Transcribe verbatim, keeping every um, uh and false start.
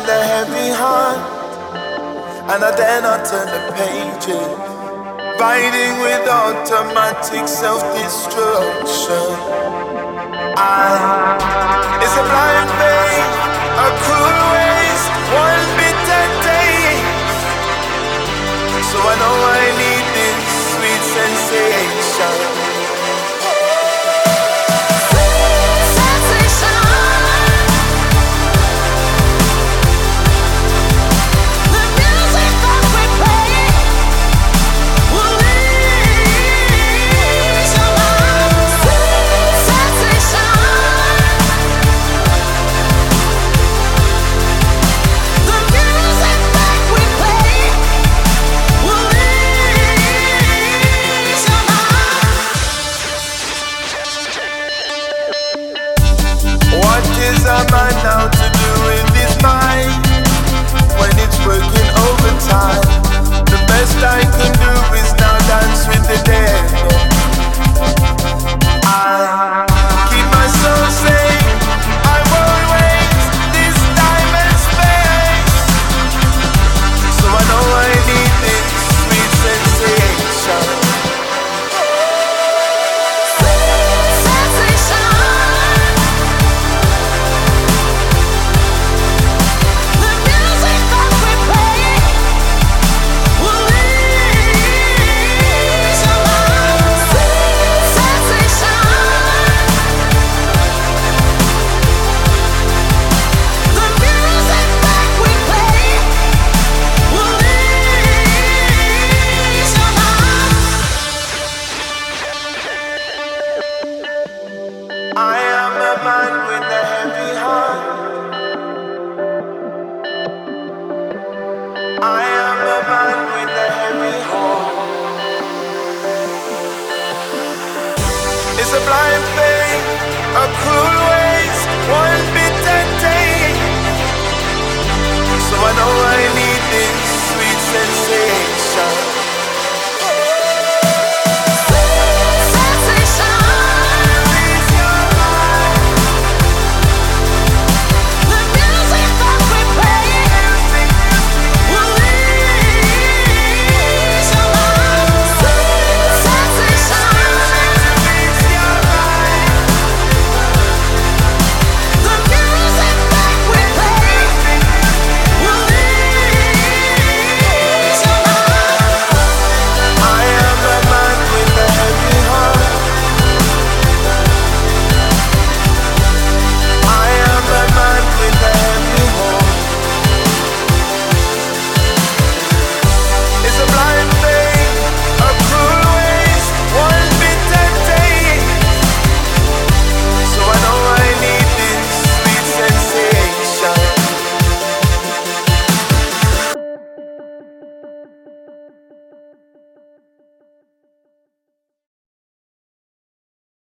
with a heavy heart, and I dare not turn the pages. Riding with automatic self-destruction. I It's a blind faith, a cruel waste, one bitter taste. So I know I need this sweet sensation. A man now to do with his mind when it's working overtime. The best I can do is now dance with the devil. I keep my soul safe. I won't waste this time and space. So I know I need this sweet sensation. I am a man with a heavy heart. I am a man with a heavy heart. It's a blind faith, a cruel way.